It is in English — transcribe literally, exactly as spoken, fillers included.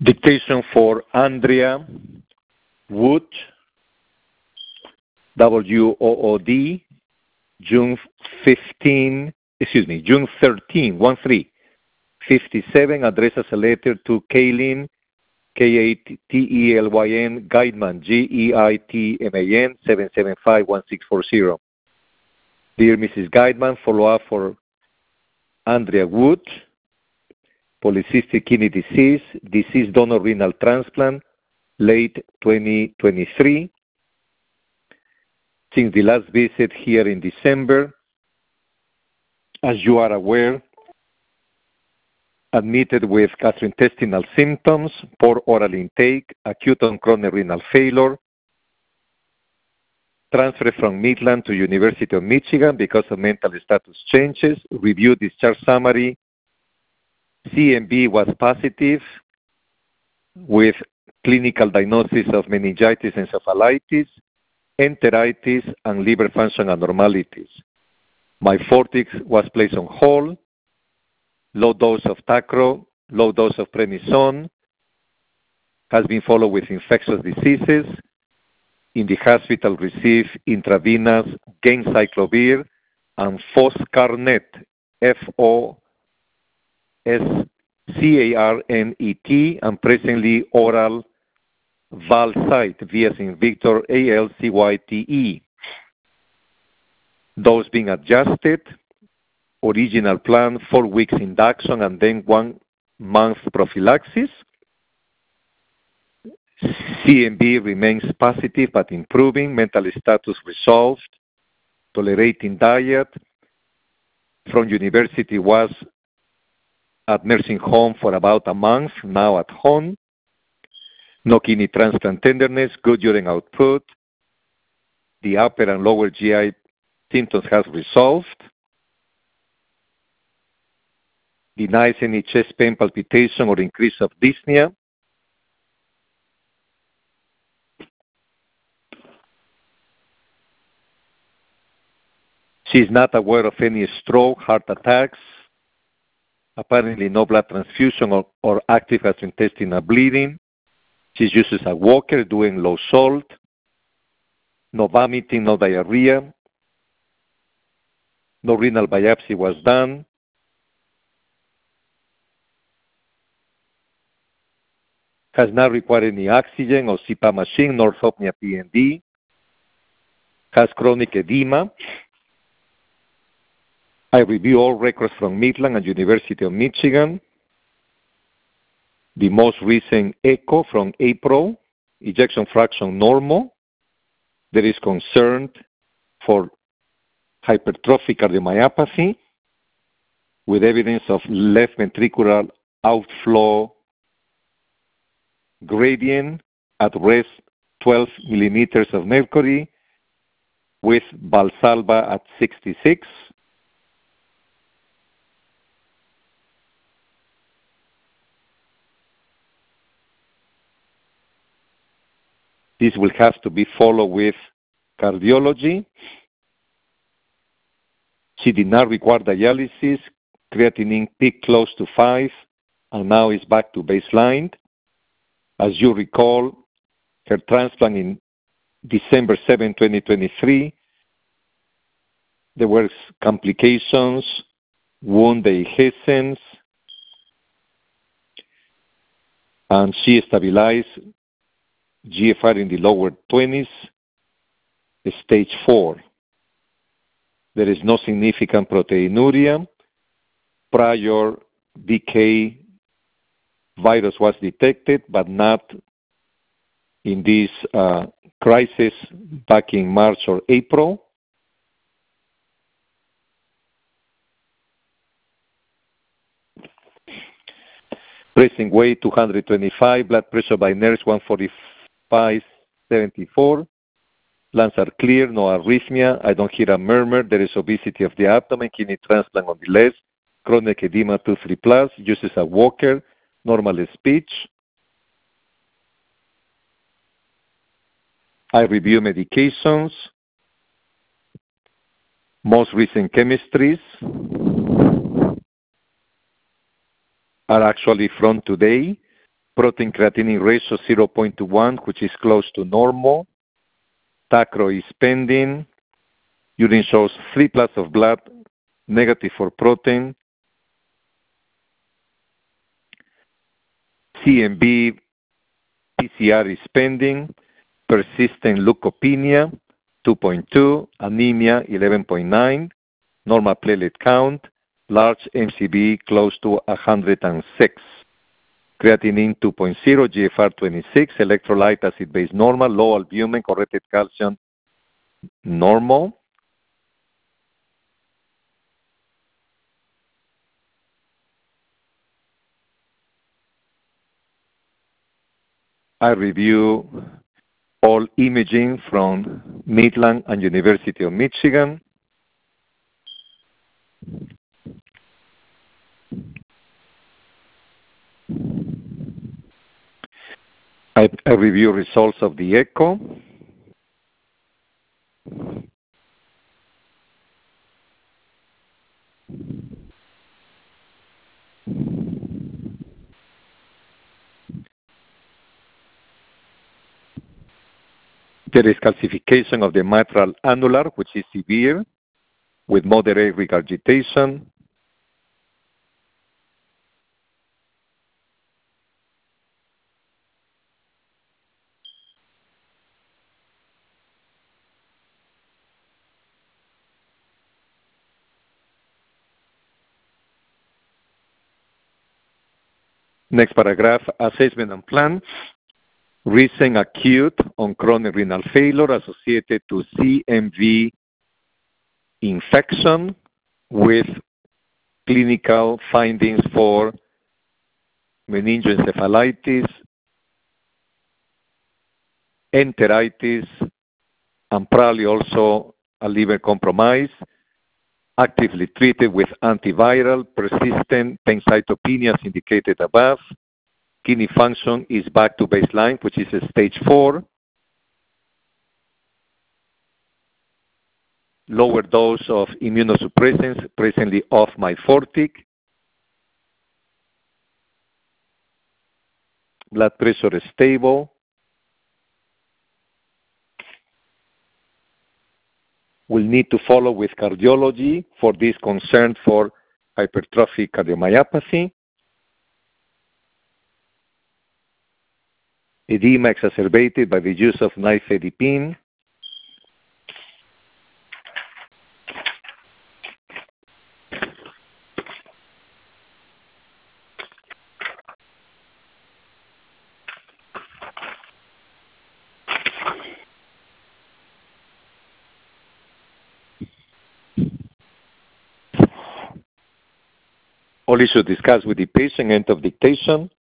Dictation for Andrea Wood, W O O D, June fifteenth, excuse me, June thirteenth, one three, fifty-seven, addresses a letter to Kaylin, K A T E L Y N, Guideman, G E I T M A N, seven seven five one six four zero. Dear Missus Guideman, follow-up for Andrea Wood, polycystic kidney disease, deceased donor renal transplant, late twenty twenty-three. Since the last visit here in December, as you are aware, admitted with gastrointestinal symptoms, poor oral intake, acute and chronic renal failure, transferred from Midland to University of Michigan because of mental status changes, review discharge summary, C M B was positive with clinical diagnosis of meningitis encephalitis, enteritis, and liver function abnormalities. My Fortix was placed on hold, low dose of Tacro, low dose of prednisone, has been followed with infectious diseases. In the hospital, received intravenous ganciclovir and foscarnet, F O S C A R N E T, and presently oral Valcyte, V as in Victor, A L C Y T E. Dose being adjusted. Original plan, four weeks induction and then one month prophylaxis. C M B remains positive but improving. Mental status resolved. Tolerating diet. From university was at nursing home for about a month, now at home. No kidney transplant tenderness, good urine output. The upper and lower G I symptoms has resolved. Denies any chest pain, palpitation, or increase of dyspnea. She is not aware of any stroke, heart attacks, apparently no blood transfusion or, or active gastrointestinal bleeding. She uses a walker, doing low salt, no vomiting, no diarrhea, no renal biopsy was done. Has not required any oxygen or C PAP machine, nor orthopnea P N D. Has chronic edema. I review all records from Midland and University of Michigan. The most recent echo from April, ejection fraction normal. There is concern for hypertrophic cardiomyopathy with evidence of left ventricular outflow gradient at rest twelve millimeters of mercury with Valsalva at sixty-six. This will have to be followed with cardiology. She did not require dialysis. Creatinine peaked close to five, and now is back to baseline. As you recall, her transplant in December seventh, twenty twenty-three, there were complications, wound dehiscence, and she stabilized G F R in the lower twenties, stage four. There is no significant proteinuria. Prior D K virus was detected, but not in this uh, crisis back in March or April. Resting weight two hundred twenty-five, blood pressure by nurse one forty-five seventy-four. Lungs are clear, no arrhythmia. I don't hear a murmur. There is obesity of the abdomen, kidney transplant on the left, chronic edema two three plus, uses a walker, normal speech. I review medications. Most recent chemistries are actually from today. protein creatinine ratio zero point two one, which is close to normal. Tacro is pending. Urine shows three plots of blood, negative for protein. C M B P C R is pending. Persistent leukopenia, two point two. Anemia, eleven point nine. Normal platelet count. Large M C B, close to one hundred six. Creatinine, two point zero. G F R, twenty-six. Electrolyte acid base normal. Low albumin, corrected calcium, normal. I review all imaging from Midland and University of Michigan. I, I review results of the echo. There is calcification of the mitral annular, which is severe, with moderate regurgitation. Next paragraph, assessment and plan. Recent acute on chronic renal failure associated to C M V infection with clinical findings for meningoencephalitis, enteritis, and probably also a liver compromise, actively treated with antiviral, persistent pancytopenia as indicated above. Kidney function is back to baseline, which is a stage four. Lower dose of immunosuppressants, presently off Myfortic. Blood pressure is stable. We'll need to follow with cardiology for this concern for hypertrophic cardiomyopathy. Edema exacerbated by the use of nifedipine. All issues discussed with the patient, end of dictation.